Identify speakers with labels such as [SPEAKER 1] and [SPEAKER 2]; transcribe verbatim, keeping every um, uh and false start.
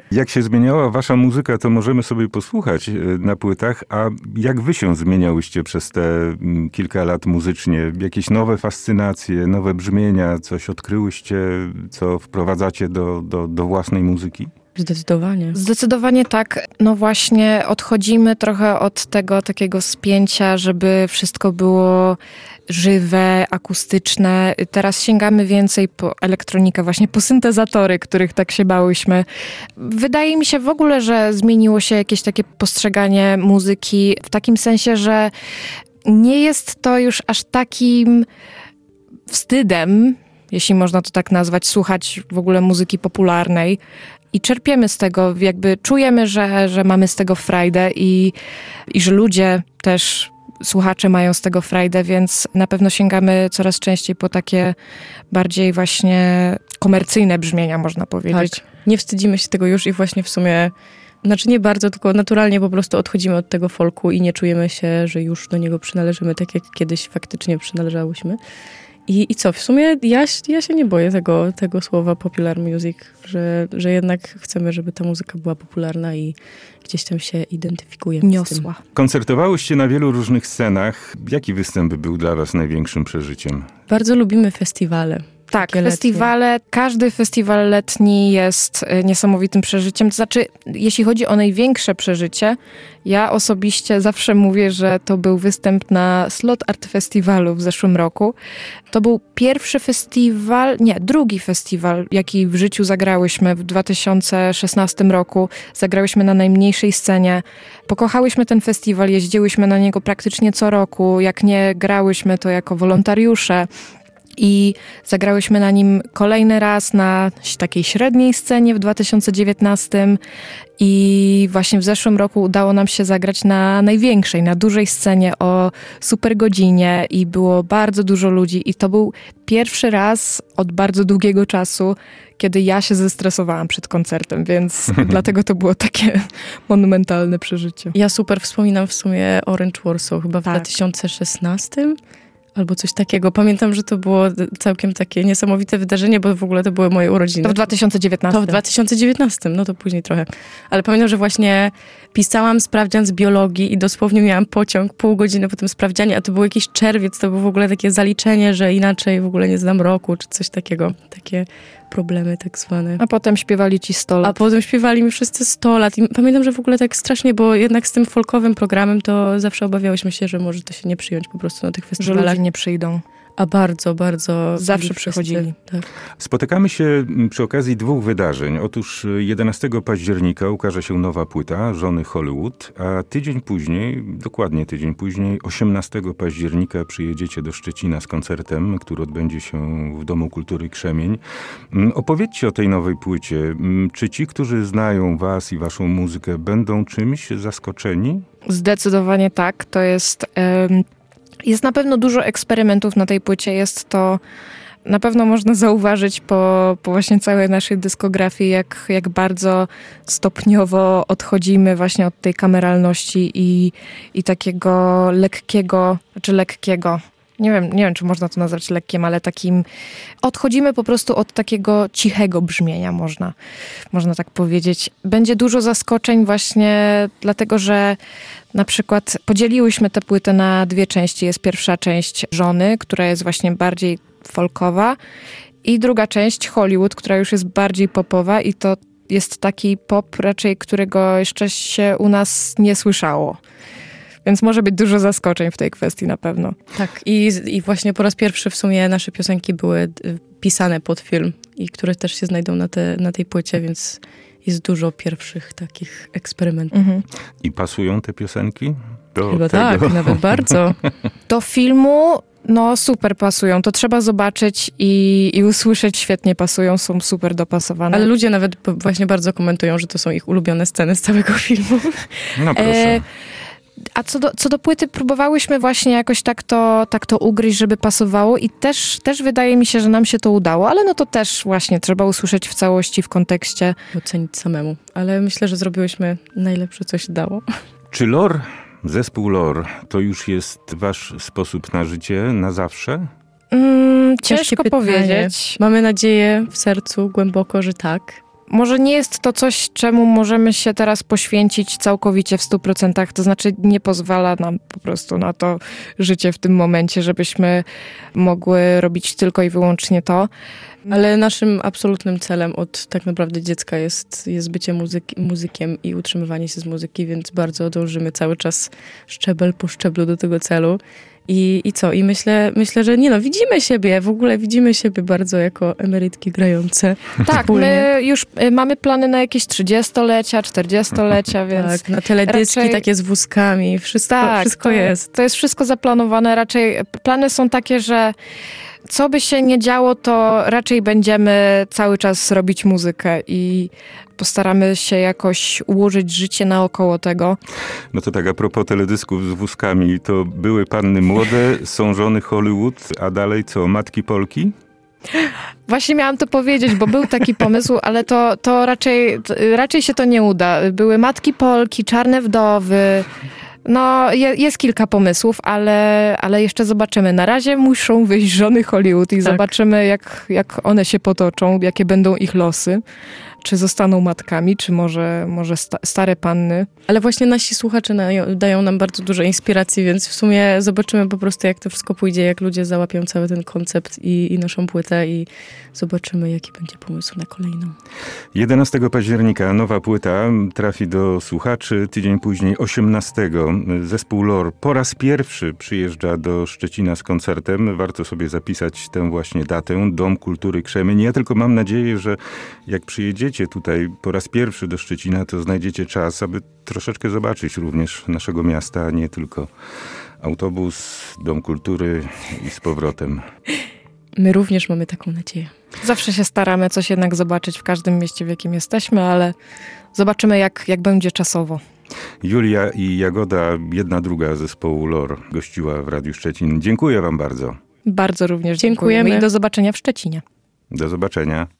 [SPEAKER 1] Jak się zmieniała wasza muzyka, to możemy sobie posłuchać na płytach, a jak wy się zmieniałyście przez te kilka lat muzycznie? Jakieś nowe fascynacje, nowe brzmienia, coś odkryłyście, co wprowadzacie do, do, do własnej muzyki?
[SPEAKER 2] Zdecydowanie.
[SPEAKER 3] Zdecydowanie tak. No właśnie odchodzimy trochę od tego takiego spięcia, żeby wszystko było żywe, akustyczne. Teraz sięgamy więcej po elektronikę, właśnie po syntezatory, których tak się bałyśmy. Wydaje mi się w ogóle, że zmieniło się jakieś takie postrzeganie muzyki w takim sensie, że nie jest to już aż takim wstydem, jeśli można to tak nazwać, słuchać w ogóle muzyki popularnej. I czerpiemy z tego, jakby czujemy, że, że mamy z tego frajdę i, i że ludzie też, słuchacze mają z tego frajdę, więc na pewno sięgamy coraz częściej po takie bardziej właśnie komercyjne brzmienia, można powiedzieć.
[SPEAKER 2] Tak. Nie wstydzimy się tego już i właśnie w sumie, znaczy nie bardzo, tylko naturalnie po prostu odchodzimy od tego folku i nie czujemy się, że już do niego przynależymy, tak jak kiedyś faktycznie przynależałyśmy. I, I co, w sumie ja, ja się nie boję tego, tego słowa popular music, że, że jednak chcemy, żeby ta muzyka była popularna i gdzieś tam się identyfikujemy
[SPEAKER 3] Niosła.
[SPEAKER 2] z tym.
[SPEAKER 1] Koncertowałyście na wielu różnych scenach. Jaki występ był dla was największym przeżyciem?
[SPEAKER 2] Bardzo lubimy festiwale.
[SPEAKER 3] Tak,
[SPEAKER 2] Takie
[SPEAKER 3] festiwale, letnie. Każdy festiwal letni jest niesamowitym przeżyciem. To znaczy, jeśli chodzi o największe przeżycie, ja osobiście zawsze mówię, że to był występ na Slot Art Festiwalu w zeszłym roku. To był pierwszy festiwal, nie, drugi festiwal, jaki w życiu zagrałyśmy w dwa tysiące szesnastym roku. Zagrałyśmy na najmniejszej scenie. Pokochałyśmy ten festiwal, jeździłyśmy na niego praktycznie co roku. Jak nie grałyśmy, to jako wolontariusze. I zagrałyśmy na nim kolejny raz na takiej średniej scenie w dwa tysiące dziewiętnastym i właśnie w zeszłym roku udało nam się zagrać na największej, na dużej scenie o super godzinie i było bardzo dużo ludzi i to był pierwszy raz od bardzo długiego czasu, kiedy ja się zestresowałam przed koncertem, więc dlatego to było takie monumentalne przeżycie.
[SPEAKER 2] Ja super wspominam w sumie Orange Warsaw chyba w tak. dwa tysiące szesnastym. Albo coś takiego. Pamiętam, że to było całkiem takie niesamowite wydarzenie, bo w ogóle to były moje urodziny.
[SPEAKER 3] To w dwa tysiące dziewiętnastym.
[SPEAKER 2] To w dwa tysiące dziewiętnastym, no to później trochę. Ale pamiętam, że właśnie pisałam sprawdzian z biologii i dosłownie miałam pociąg pół godziny po tym sprawdzianie, a to był jakiś czerwiec, to było w ogóle takie zaliczenie, że inaczej w ogóle nie zdam roku, czy coś takiego. Takie problemy tak zwane.
[SPEAKER 3] A potem śpiewali ci sto lat.
[SPEAKER 2] A potem śpiewali mi wszyscy sto lat. I pamiętam, że w ogóle tak strasznie, bo jednak z tym folkowym programem to zawsze obawiałyśmy się, że może to się nie przyjąć po prostu na tych festiwalach.
[SPEAKER 3] Że ludzie nie przyjdą.
[SPEAKER 2] A bardzo, bardzo...
[SPEAKER 3] Zawsze przychodzili.
[SPEAKER 2] Tak.
[SPEAKER 1] Spotykamy się przy okazji dwóch wydarzeń. Otóż jedenastego października ukaże się nowa płyta Żony Hollywood, a tydzień później, dokładnie tydzień później, osiemnastego października przyjedziecie do Szczecina z koncertem, który odbędzie się w Domu Kultury Krzemień. Opowiedzcie o tej nowej płycie. Czy ci, którzy znają was i waszą muzykę, będą czymś zaskoczeni?
[SPEAKER 3] Zdecydowanie tak. To jest... Ym... Jest na pewno dużo eksperymentów na tej płycie. Jest to, na pewno można zauważyć po, po właśnie całej naszej dyskografii, jak, jak bardzo stopniowo odchodzimy właśnie od tej kameralności i, i takiego lekkiego, znaczy lekkiego, nie wiem, nie wiem, czy można to nazwać lekkiem, ale takim, odchodzimy po prostu od takiego cichego brzmienia, można, można tak powiedzieć. Będzie dużo zaskoczeń właśnie dlatego, że na przykład podzieliłyśmy tę płytę na dwie części. Jest pierwsza część Żony, która jest właśnie bardziej folkowa i druga część Hollywood, która już jest bardziej popowa i to jest taki pop raczej, którego jeszcze się u nas nie słyszało. Więc może być dużo zaskoczeń w tej kwestii na pewno.
[SPEAKER 2] Tak, i, i właśnie po raz pierwszy w sumie nasze piosenki były pisane pod film i które też się znajdą na, te, na tej płycie, więc jest dużo pierwszych takich eksperymentów. Mhm.
[SPEAKER 1] I pasują te piosenki? Do
[SPEAKER 2] Chyba
[SPEAKER 1] tego?
[SPEAKER 2] Tak, nawet bardzo.
[SPEAKER 3] Do filmu no super pasują. To trzeba zobaczyć i, i usłyszeć. Świetnie pasują, są super dopasowane.
[SPEAKER 2] Ale ludzie nawet właśnie bardzo komentują, że to są ich ulubione sceny z całego filmu.
[SPEAKER 1] No proszę. E-
[SPEAKER 3] A co do, co do płyty, próbowałyśmy właśnie jakoś tak to, tak to ugryźć, żeby pasowało i też, też wydaje mi się, że nam się to udało, ale no to też właśnie trzeba usłyszeć w całości, w kontekście.
[SPEAKER 2] Ocenić samemu, ale myślę, że zrobiłyśmy najlepsze, co się dało.
[SPEAKER 1] Czy Lor, zespół Lor, to już jest wasz sposób na życie na zawsze?
[SPEAKER 3] Mm, ciężko powiedzieć.
[SPEAKER 2] Mamy nadzieję w sercu głęboko, że tak.
[SPEAKER 3] może nie jest to coś, czemu możemy się teraz poświęcić całkowicie w stu procentach, to znaczy nie pozwala nam po prostu na to życie w tym momencie, żebyśmy mogły robić tylko i wyłącznie to.
[SPEAKER 2] Ale naszym absolutnym celem od tak naprawdę dziecka jest, jest bycie muzyki, muzykiem i utrzymywanie się z muzyki, więc bardzo dążymy cały czas szczebel po szczeblu do tego celu. I, i co? I myślę, myślę, że nie no, widzimy siebie, w ogóle widzimy siebie bardzo jako emerytki grające.
[SPEAKER 3] Tak,
[SPEAKER 2] wspólnie.
[SPEAKER 3] my już y, mamy plany na jakieś trzydziestolecia, czterdziestolecia, więc
[SPEAKER 2] Tak, na teledyski
[SPEAKER 3] raczej-
[SPEAKER 2] takie z wózkami, wszystko,
[SPEAKER 3] tak,
[SPEAKER 2] wszystko
[SPEAKER 3] to,
[SPEAKER 2] jest.
[SPEAKER 3] To jest wszystko zaplanowane. Raczej plany są takie, że co by się nie działo, to raczej będziemy cały czas robić muzykę i postaramy się jakoś ułożyć życie naokoło tego.
[SPEAKER 1] No to tak, a propos teledysków z wózkami, to były panny młode, są żony Hollywood, a dalej co, matki Polki?
[SPEAKER 3] Właśnie miałam to powiedzieć, bo był taki pomysł, ale to, to raczej, to raczej się to nie uda. Były matki Polki, czarne wdowy. No, je, jest kilka pomysłów, ale, ale jeszcze zobaczymy. Na razie muszą wyjść żony Hollywood i
[SPEAKER 2] Tak.
[SPEAKER 3] zobaczymy, jak, jak one się potoczą, jakie będą ich losy. Czy zostaną matkami, czy może, może sta, stare panny.
[SPEAKER 2] Ale właśnie nasi słuchacze dają, dają nam bardzo dużo inspiracji, więc w sumie zobaczymy po prostu, jak to wszystko pójdzie, jak ludzie załapią cały ten koncept i, i naszą płytę i zobaczymy, jaki będzie pomysł na kolejną.
[SPEAKER 1] jedenastego października nowa płyta trafi do słuchaczy, tydzień później osiemnastego zespół Lor po raz pierwszy przyjeżdża do Szczecina z koncertem. Warto sobie zapisać tę właśnie datę, Dom Kultury Krzemień. Ja tylko mam nadzieję, że jak przyjedziecie tutaj po raz pierwszy do Szczecina, to znajdziecie czas, aby troszeczkę zobaczyć również naszego miasta, a nie tylko autobus, Dom Kultury i z powrotem.
[SPEAKER 2] My również mamy taką nadzieję.
[SPEAKER 3] Zawsze się staramy coś jednak zobaczyć w każdym mieście, w jakim jesteśmy, ale zobaczymy, jak, jak będzie czasowo.
[SPEAKER 1] Julia i Jagoda, jedna druga zespołu Lor, gościła w Radiu Szczecin. Dziękuję wam bardzo.
[SPEAKER 3] Bardzo również
[SPEAKER 2] Dziękujemy.
[SPEAKER 3] dziękujemy i do zobaczenia w Szczecinie.
[SPEAKER 1] Do zobaczenia.